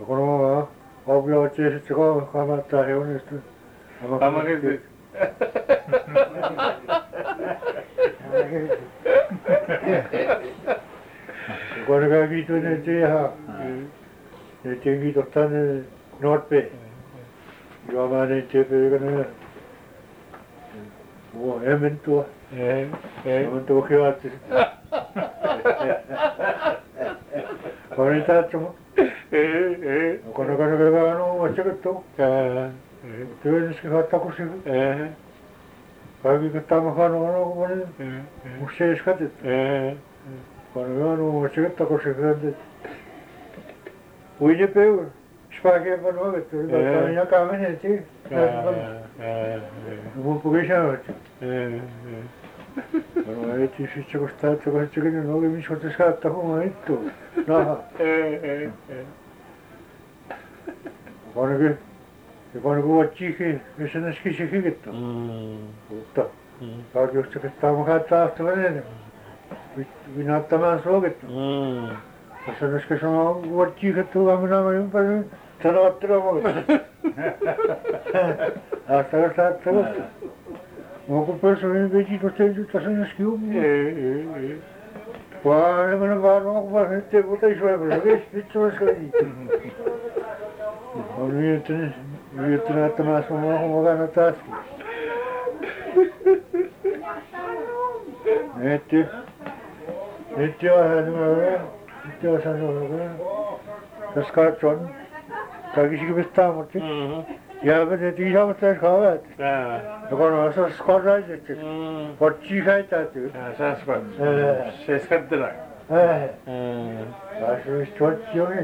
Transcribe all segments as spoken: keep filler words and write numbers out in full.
Kono objoitse sitten kun kamattaa heunista. Ama kesti. Kono käy viitoinen teha. Ne tengi totta ne notpe. Joo mä ne tepe ne. Wo emen tuo. Eh, eh. Emen tuo kivaatti. Kono taatsumu. Eh, eh. Kono kono käy no vatsakattu. Eh. Työnnyskin kattakusi. Eh. Kaikki kattama kanu on kun Eh. musees katet. Eh. Kono no vatsakattakusi katet. Uine peu. Spake van hovet. Kono ja kamene ti. Mun pugisha. Eh. Kono ei ti sitten kun staat kun sitten no oli missä te saatte homma ittu. Naha. Eh, eh. Kono kyllä. Ja kono kun vatchikin, missä näski se hikittu. Mutta kaikki just se taama kattaa ahtavan. Vinattamaan suokittu. Tässä näski sanoo vatchikin tulla minä mä ympäri. Sanottera voi. Ahtavan saattava. Onko persoonin vesi tuosta ei tässä näski ummu. Vaan minä vaan onko vaan nyt ei puhuta isoja. Ves vittu mä skadi. On miettinyt. Miettinyt, että mä asun mukana taaskin. Nyt, nyt jo hän on, nyt jo sanoo, jos katson, kaikki pistää mut. Ja mä teet isämät edes kaavat. Ja kun on osas korraiset, potsi käytäytyy. Ja sä skot. Se skattela. Eh. Pääsy vist potsi oli.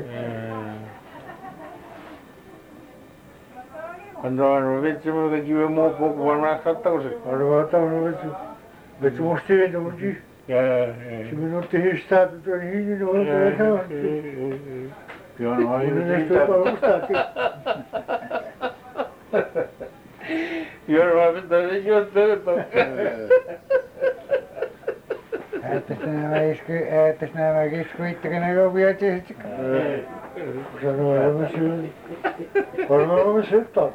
Quando hanno visto che ci vediamo poco buona fatta così. Allora stavano visto. Vedo mostri da oggi. Ci minuti è stato tu lì non lo vedo. Io non ho Non sto parlando. Io non ho visto io stesso. Äätäs nämä isku, äätäs nämä iskuittekin ne jo vielä tehty. Sanoo, että se varmaan on siltä.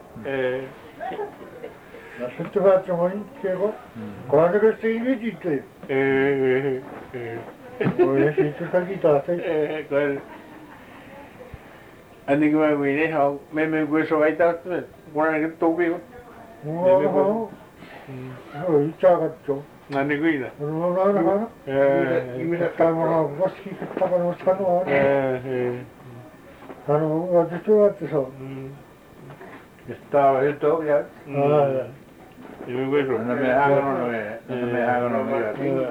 Ja sitten päättä moni kieko. Kahdekasta ihmisiä. Voi sitten kaikki tahti. Kyllä. Ainakin mä kuin ihan, me emme kuin se väitä, kun ainakin tupi. Joo. No, itse katso. Ainakin kuin. No, no, no, no. Yhdä päivänä vaski takana uskanoa. Sano, oletko tuotte se on? Tämä on nyt oikein. Aa. Joo, kuin se on. No me hakenut noin, no me hakenut noin.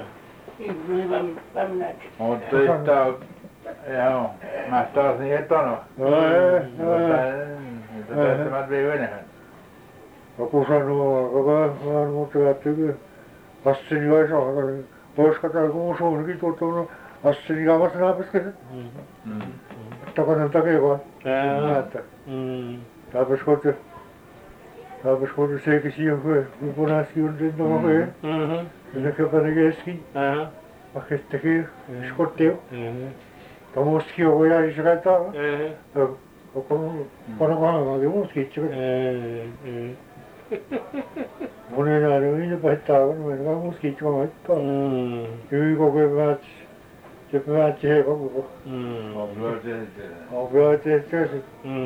Mutta tämä on, joo, mä taas niin etano. Joo, joo. Mutta tästä mä vei venähän. Joku sanoo, koko vaan muuta tykö. Assini olisi alkanut. Pois katsoa, kun suunnakin tuottunut. Assini kaavasta naapaskeset. Takana takia vaan. Näyttä. Tapas kote. Tapas kote sekin siihen, kun punaiskin on sen tämä koe. Ja ne köpänä keski. Pakestakin skottiu. Tomustakin on koja isä käyttää. Kun panokanallakin muutkin itse. Monen aina minä päättää, kun minä muutkin itse maittaa. Hyvin kokevat. Se päätti he koko. On vielä tehty se.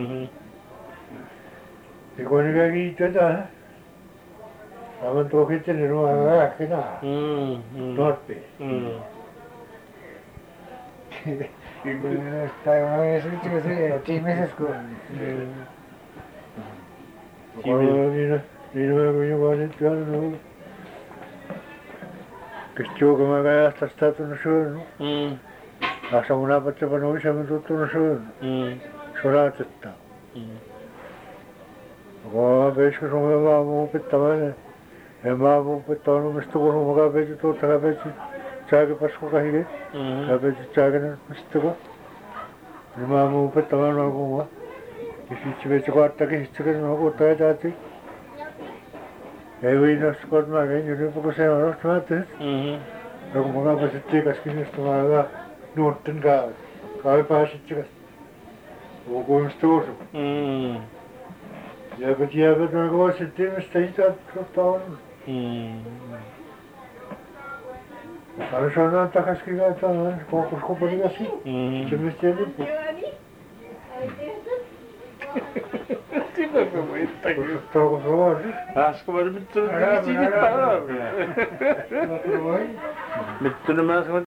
Ja kun ne kävi tätä. Aivan tuokitte ne nuo rääkkänä. Norppi. Tai on sitten se tiimisestä kun. Niin, niin mä kun joku nyt vielä ollut. Kesti kun mä käjästä sitä tuonne syönyt. Asa mun apatte pano isä tuonne syönyt. Sodatetta. Kun mä peiskö sun mä vaan muu pittämään. En mä muu pittämään mistä kun mä käpeiti tuota käpeiti. Sääkäpasku kahike. Käpeiti sääkänä mistä kun. Niin mä muu pittämään mä kun mä. Ja sit se veitsi kuattakin sit se kerran kuuttaa etäti. Ei viinasta kun mä käin ja nyt kun se on rohtu määttänyt. Ja kun mä käpäsit tiikaskin, niin mä hyvä nuorten kaavat. Kaavi pääsit tiikasta. Kokemustuosu. Mm. Ja kun tiedät on koiset ihmistä sitä totta on. Mm. Aina saadaan takaisin käytään kokoskopeliasi. Mm. Se mistä ei lippu. Siinä me muistakin. Totta se on siis. Äsken var det mitt Älä, tidigt älä, bara. älä. Mitt när man ska